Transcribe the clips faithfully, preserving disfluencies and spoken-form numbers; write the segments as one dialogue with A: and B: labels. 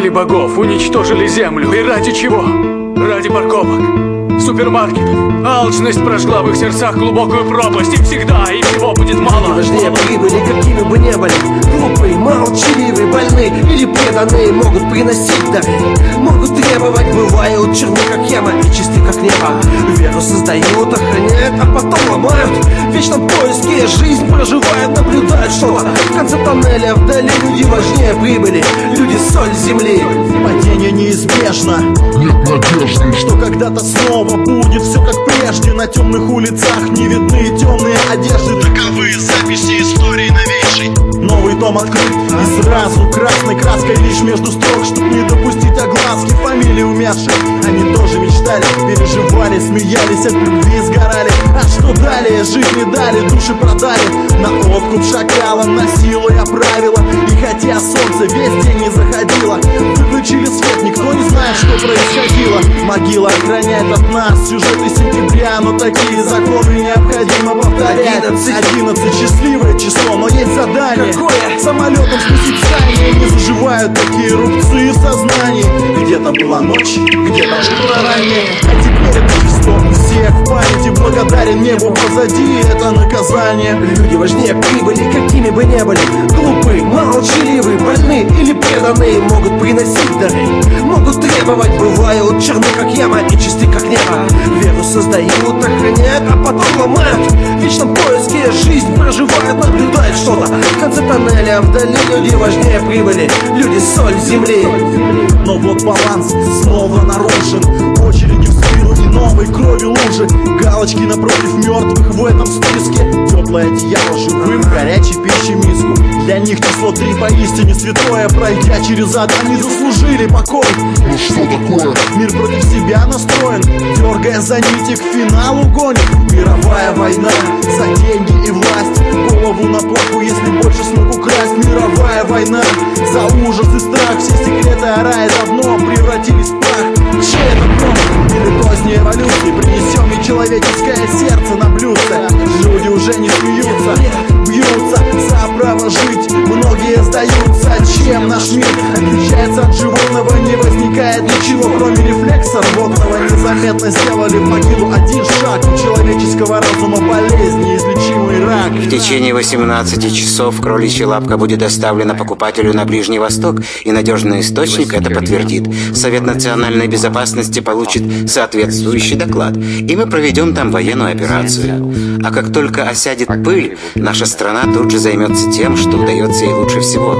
A: богов уничтожили землю. И ради чего? Ради парковок, супермаркетов. Алчность прожгла в их сердцах глубокую пропасть. И всегда, и всего будет мало.
B: Важнее прибыли, какими бы ни были. Глупые, молчаливые, больные или преданные могут приносить дары, могут требовать, бывают черны как яма и чисты как небо. Веру создают, охраняют, а потом ломают. В вечном поиске жизнь проживает, наблюдают что-то в конце тоннеля. Вдали люди важнее прибыли, люди соль земли.
C: Падение неизбежно,
D: нет надежды,
C: что когда-то снова будет все как прежде. На темных улицах не видны темные одежды. Таковы записи истории новейшей. Новый том открыт и сразу красной краской лишь между строк, чтоб не допустить огласки фамилий умерших. Они тоже мечтали, переживали, смеялись, от любви сгорали. А что далее? Жизнь не дали, души продали на откуп шакалам, насилуя правила. И хотя солнце весь день не заходило, выключили свет, никто не знает, что происходило. Могила охраняет от нас сюжеты сентября, но такие законы необходимо повторять. Одиннадцать счастливое число, но есть задание.
B: Какое?
C: Самолетом спустить здание. Не заживают такие рубцы в сознании. Где-то была ночь, где-то утро ранее, а теперь это жесток всех в памяти. Благодарен небу позади, это наказание.
B: Люди важнее прибыли, какими бы ни были. Глупые, молчаливые, больные или преданные могут приносить дары, могут требовать, бывают черны как яма и чисты как небо. Веру создают, охраняют, а потом ломают. В вечном поиске жизнь проживает, наблюдает что-то в конце тоннеля. Вдали люди важнее прибыли, люди соль земли.
C: Но вот баланс снова нарушен. Очереди в спину и новой крови лужи. Галочки напротив мертвых в этом списке. Теплое одеяло живым, горячей пищи миску. Для них число три поистине святое. Пройдя через ад, они заслужили покой.
D: ну что такое?
C: Мир против себя настроен, дергая за нити, к финалу гонит. Мировая война за деньги и власть. Голову на плаху, если больше смог украсть. Мировая война за ужас и страх. Все секреты рая давно превратились в прах. Чей это промах или поздней эволюции? Принесем и человеческое сердце на блюдце. Люди уже не смеются, бьются за право жить. Многие сдаются. Чем наш мир отличается от животного? Не возникает ничего, кроме рефлекса рвотного. Незаметно сделали в могилу один шаг. У человеческого разума болезнь, неизлечимый рак.
E: В течение восемнадцати часов кроличья лапка будет доставлена покупателю на Ближний Восток, и надежный источник это подтвердит. Совет национальной безопасности получит соответствующий доклад, и мы проведем там военную операцию. А как только осядет пыль, наша страна тут же займется тем, что удается ей лучше всего.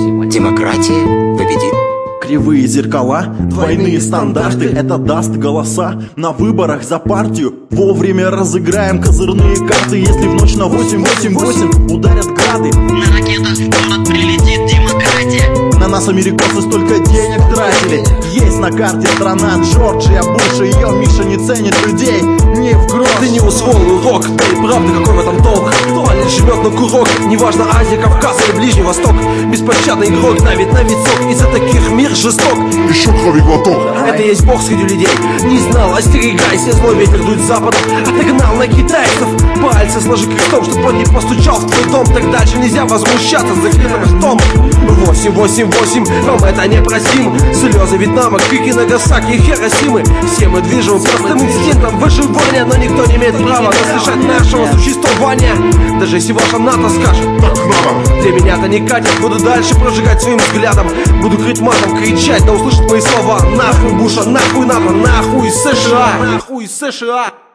E: Демократия победит.
C: Кривые зеркала, двойные стандарты, это даст голоса на выборах за партию. Вовремя разыграем козырные карты. Если в ночь на восемь восемь восемь ударят грады,
F: на ракетах в город прилетит демократия.
C: на нас американцы столько денег тратили. Есть на карте страна Джорджия Буша. Ее Миша не ценит людей ни в грош.
B: Ты не усвоил урок, да и правда, какой в этом толк? Парень живет на курок, неважно Азия, Кавказ или Ближний Восток. Беспощадный игрок давит на висок, из-за таких мир жесток.
D: Еще крови глоток.
B: Это есть бог среди людей. Не знал, остерегайся, злой ветер дует с запада. Отогнал на китайцев, пальцы сложи крестом, чтоб он не постучал в твой дом. Так дальше нельзя возмущаться с закрытым ртом. Восемь, восемь, восемь, вам это непростим. Слезы Вьетнама, крики Нагасаки и Хиросимы. Все мы движем простым инстинктом выживания, но никто не имеет права разрешать нашего существования. Даже если ваша НАТО скажет
D: Так надо.
B: для меня это не катит. Буду дальше прожигать своим взглядом. Буду крыть матом, кричать, да услышат мои слова. Нахуй Буша, нахуй НАТО, нахуй США, нахуй США.